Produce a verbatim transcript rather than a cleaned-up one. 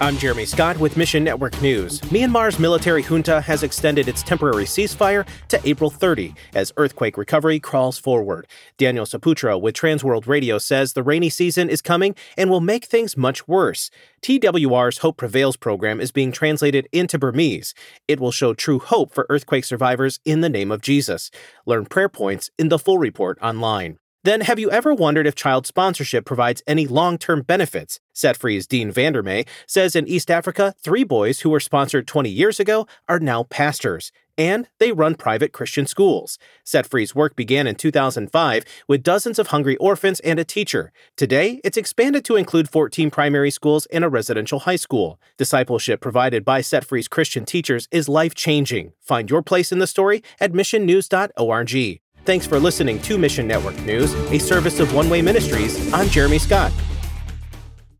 I'm Jeremy Scott with Mission Network News. Myanmar's military junta has extended its temporary ceasefire to April thirtieth as earthquake recovery crawls forward. Daniel Saputra with Transworld Radio says the rainy season is coming and will make things much worse. T W R's Hope Prevails program is being translated into Burmese. It will show true hope for earthquake survivors in the name of Jesus. Learn prayer points in the full report online. Then, have you ever wondered if child sponsorship provides any long-term benefits? Set Free's Dean Vandermeer says in East Africa, three boys who were sponsored twenty years ago are now pastors, and they run private Christian schools. Set Free's work began in two thousand five with dozens of hungry orphans and a teacher. Today, it's expanded to include fourteen primary schools and a residential high school. Discipleship provided by Set Free's Christian teachers is life-changing. Find your place in the story at mission news dot org. Thanks for listening to Mission Network News, a service of One Way Ministries. I'm Jeremy Scott.